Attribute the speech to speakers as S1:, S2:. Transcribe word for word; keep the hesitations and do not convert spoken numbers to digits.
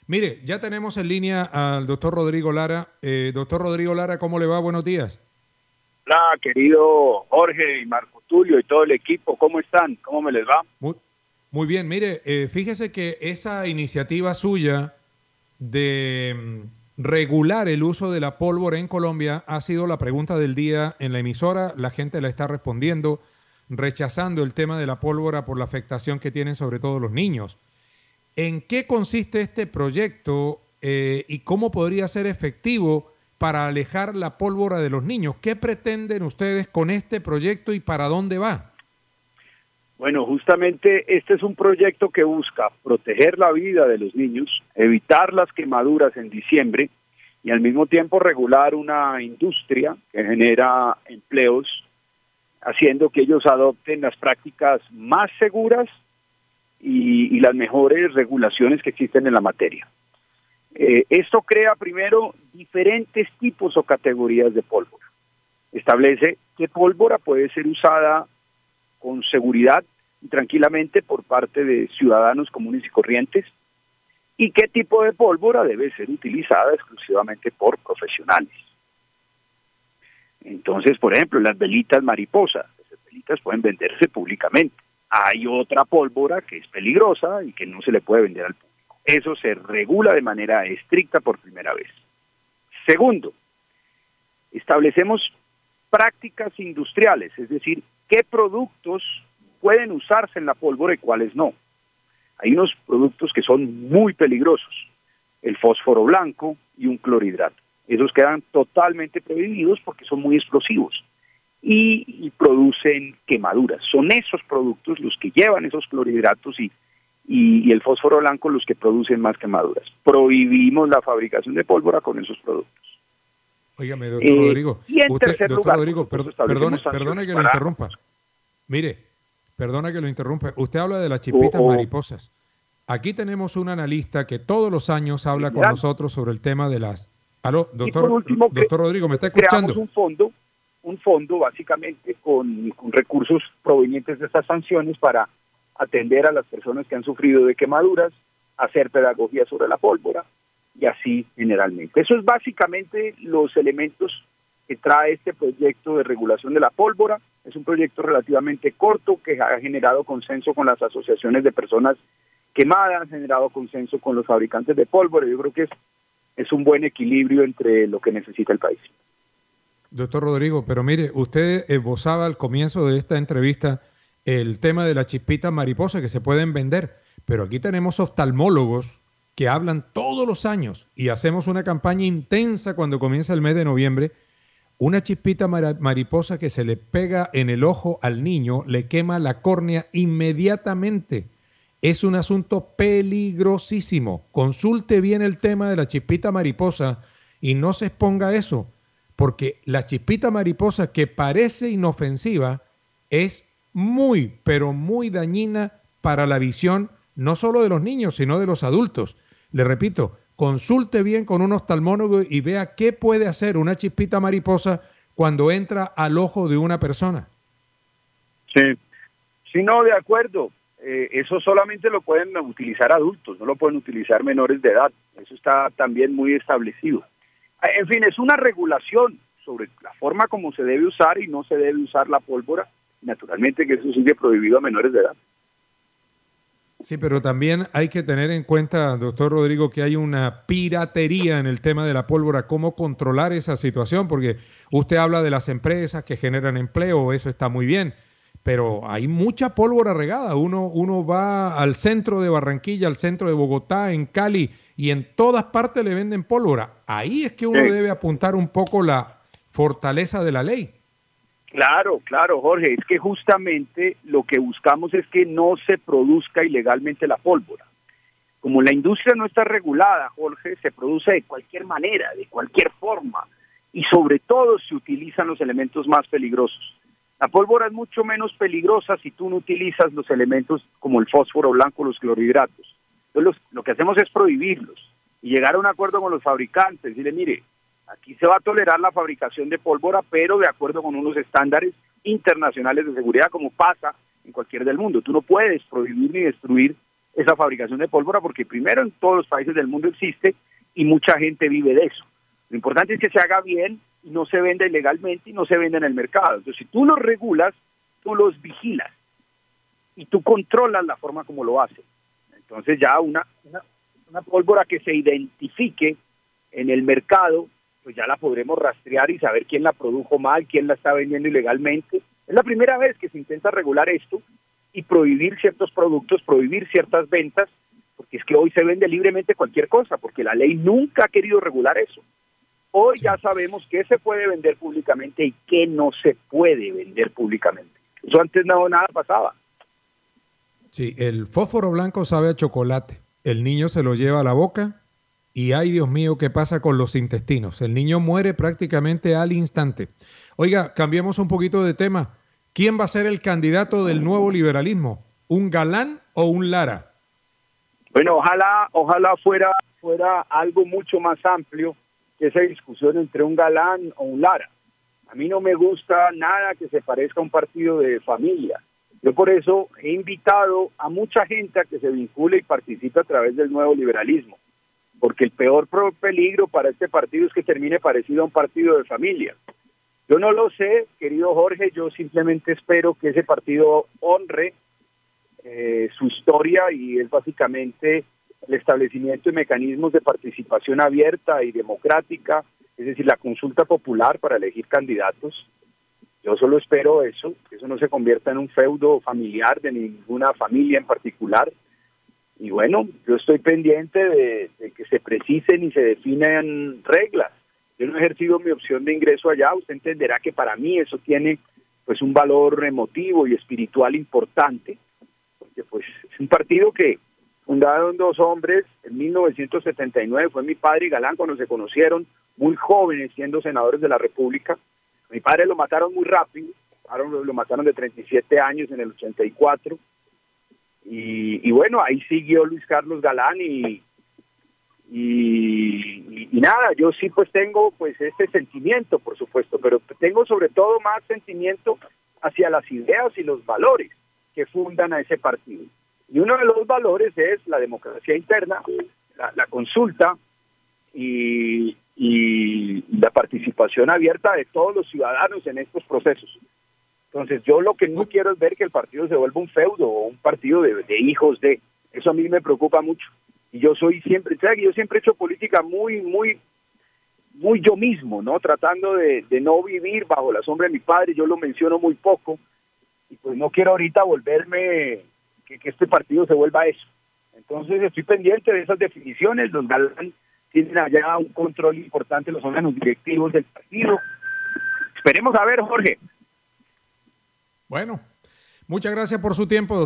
S1: Mire, ya tenemos en línea al doctor Rodrigo Lara. Eh, doctor Rodrigo Lara, ¿cómo le va? Buenos días.
S2: Hola, querido Jorge y Marco Tulio y todo el equipo, ¿cómo están? ¿Cómo me les va?
S1: Muy, muy bien, mire, eh, fíjese que esa iniciativa suya de mm, regular el uso de la pólvora en Colombia ha sido la pregunta del día en la emisora. La gente la está respondiendo, rechazando el tema de la pólvora por la afectación que tienen sobre todo los niños. ¿En qué consiste este proyecto eh, y cómo podría ser efectivo para alejar la pólvora de los niños? ¿Qué pretenden ustedes con este proyecto y para dónde va?
S2: Bueno, justamente este es un proyecto que busca proteger la vida de los niños, evitar las quemaduras en diciembre y al mismo tiempo regular una industria que genera empleos, haciendo que ellos adopten las prácticas más seguras y, y las mejores regulaciones que existen en la materia. Eh, esto crea primero diferentes tipos o categorías de pólvora. Establece qué pólvora puede ser usada con seguridad y tranquilamente por parte de ciudadanos comunes y corrientes y qué tipo de pólvora debe ser utilizada exclusivamente por profesionales. Entonces, por ejemplo, las velitas mariposa, esas velitas pueden venderse públicamente. Hay otra pólvora que es peligrosa y que no se le puede vender al público. Eso se regula de manera estricta por primera vez. Segundo, establecemos prácticas industriales, es decir, qué productos pueden usarse en la pólvora y cuáles no. Hay unos productos que son muy peligrosos, el fósforo blanco y un clorhidrato. Esos quedan totalmente prohibidos porque son muy explosivos y, y producen quemaduras. Son esos productos los que llevan esos clorhidratos y, y, y el fósforo blanco los que producen más quemaduras. Prohibimos la fabricación de pólvora con esos productos.
S1: Óigame, doctor
S2: Eh,
S1: Rodrigo.
S2: y en
S1: Usted,
S2: tercer
S1: doctor
S2: lugar,
S1: Rodrigo,
S2: nosotros
S1: per, perdone,
S2: establecemos
S1: perdone que lo
S2: para...
S1: interrumpa. Mire, perdona que lo interrumpa. Usted habla de las
S2: o,
S1: chispitas
S2: o
S1: mariposas. Aquí tenemos un analista que todos los años habla con
S2: general.
S1: nosotros sobre el tema de las... Aló,
S2: Y por
S1: doctor,
S2: último, cre
S1: doctor Rodrigo, ¿me está
S2: creamos
S1: escuchando?
S2: un fondo, un fondo básicamente con, con recursos provenientes de estas sanciones para atender a las personas que han sufrido de quemaduras, hacer pedagogía sobre la pólvora y así generalmente. Eso es básicamente los elementos que trae este proyecto de regulación de la pólvora. Es un proyecto relativamente corto que ha generado consenso con las asociaciones de personas quemadas, ha generado consenso con los fabricantes de pólvora. Yo creo que es, es un buen equilibrio entre lo que necesita el país.
S1: Doctor Rodrigo, pero mire, usted esbozaba al comienzo de esta entrevista el tema de las chispitas mariposas que se pueden vender, pero aquí tenemos oftalmólogos que hablan todos los años y hacemos una campaña intensa cuando comienza el mes de noviembre. Una chispita mar mariposa que se le pega en el ojo al niño le quema la córnea inmediatamente. Es un asunto peligrosísimo. Consulte bien el tema de la chispita mariposa y no se exponga a eso, porque la chispita mariposa que parece inofensiva es muy, pero muy dañina para la visión no solo de los niños, sino de los adultos. Le repito, consulte bien con un oftalmólogo y vea qué puede hacer una chispita mariposa cuando entra al ojo de una persona.
S2: Sí, sí, no, de acuerdo. Eh, eso solamente lo pueden utilizar adultos, no lo pueden utilizar menores de edad. Eso está también muy establecido. En fin, es una regulación sobre la forma como se debe usar y no se debe usar la pólvora. Naturalmente que eso sigue prohibido a menores de edad.
S1: Sí, pero también hay que tener en cuenta, doctor Rodrigo, que hay una piratería en el tema de la pólvora. ¿Cómo controlar esa situación? Porque usted habla de las empresas que generan empleo, eso está muy bien, pero hay mucha pólvora regada. Uno, uno va al centro de Barranquilla, al centro de Bogotá, en Cali, y en todas partes le venden pólvora. Ahí es que uno
S2: Sí.
S1: debe apuntar un poco la fortaleza de la ley.
S2: Claro, claro, Jorge, es que justamente lo que buscamos es que no se produzca ilegalmente la pólvora. Como la industria no está regulada, Jorge, se produce de cualquier manera, de cualquier forma, y sobre todo se utilizan los elementos más peligrosos. La pólvora es mucho menos peligrosa si tú no utilizas los elementos como el fósforo blanco, los clorhidratos. Entonces los, lo que hacemos es prohibirlos y llegar a un acuerdo con los fabricantes, decirle, mire, aquí se va a tolerar la fabricación de pólvora, pero de acuerdo con unos estándares internacionales de seguridad, como pasa en cualquier del mundo. Tú no puedes prohibir ni destruir esa fabricación de pólvora, porque primero en todos los países del mundo existe y mucha gente vive de eso. Lo importante es que se haga bien y no se venda ilegalmente y no se venda en el mercado. Entonces, si tú los regulas, tú los vigilas y tú controlas la forma como lo hacen. Entonces ya una, una, una pólvora que se identifique en el mercado, pues ya la podremos rastrear y saber quién la produjo mal, quién la está vendiendo ilegalmente. Es la primera vez que se intenta regular esto y prohibir ciertos productos, prohibir ciertas ventas, porque es que hoy se vende libremente cualquier cosa, porque la ley nunca ha querido regular eso. Hoy sí. Ya sabemos qué se puede vender públicamente y qué no se puede vender públicamente. Eso antes no nada pasaba.
S1: Sí, el fósforo blanco sabe a chocolate. El niño se lo lleva a la boca y ay, Dios mío, ¿qué pasa con los intestinos? El niño muere prácticamente al instante. Oiga, cambiemos un poquito de tema. ¿Quién va a ser el candidato del nuevo liberalismo? ¿Un Galán o un Lara?
S2: Bueno, ojalá, ojalá fuera, fuera algo mucho más amplio que esa discusión entre un Galán o un Lara. A mí no me gusta nada que se parezca a un partido de familia. Yo por eso he invitado a mucha gente a que se vincule y participe a través del nuevo liberalismo, porque el peor peligro para este partido es que termine parecido a un partido de familia. Yo no lo sé, querido Jorge, yo simplemente espero que ese partido honre eh, su historia y es básicamente el establecimiento de mecanismos de participación abierta y democrática, es decir, la consulta popular para elegir candidatos. Yo solo espero eso, que eso no se convierta en un feudo familiar de ninguna familia en particular. Y bueno, yo estoy pendiente de, de que se precisen y se definan reglas. Yo no he ejercido mi opción de ingreso allá, usted entenderá que para mí eso tiene pues un valor emotivo y espiritual importante, porque pues es un partido que fundaron dos hombres en mil novecientos setenta y nueve, fue mi padre y Galán cuando se conocieron, muy jóvenes siendo senadores de la República. Mi padre lo mataron muy rápido, lo mataron de treinta y siete años en el ochenta y cuatro, y, y bueno, ahí siguió Luis Carlos Galán y, y, y, y nada, yo sí pues tengo pues este sentimiento, por supuesto, pero tengo sobre todo más sentimiento hacia las ideas y los valores que fundan a ese partido. Y uno de los valores es la democracia interna, la, la consulta y, y la participación abierta de todos los ciudadanos en estos procesos. Entonces yo lo que no quiero es ver que el partido se vuelva un feudo o un partido de, de hijos de... Eso a mí me preocupa mucho. Y yo soy siempre, ¿sabes? Yo siempre he hecho política muy, muy, muy yo mismo, ¿no? Tratando de, de no vivir bajo la sombra de mi padre, yo lo menciono muy poco. Y pues no quiero ahorita volverme... Que, que este partido se vuelva eso. Entonces estoy pendiente de esas definiciones. Los Galán tienen allá un control importante, los órganos directivos del partido. Esperemos a ver, Jorge.
S1: Bueno, muchas gracias por su tiempo, doctor.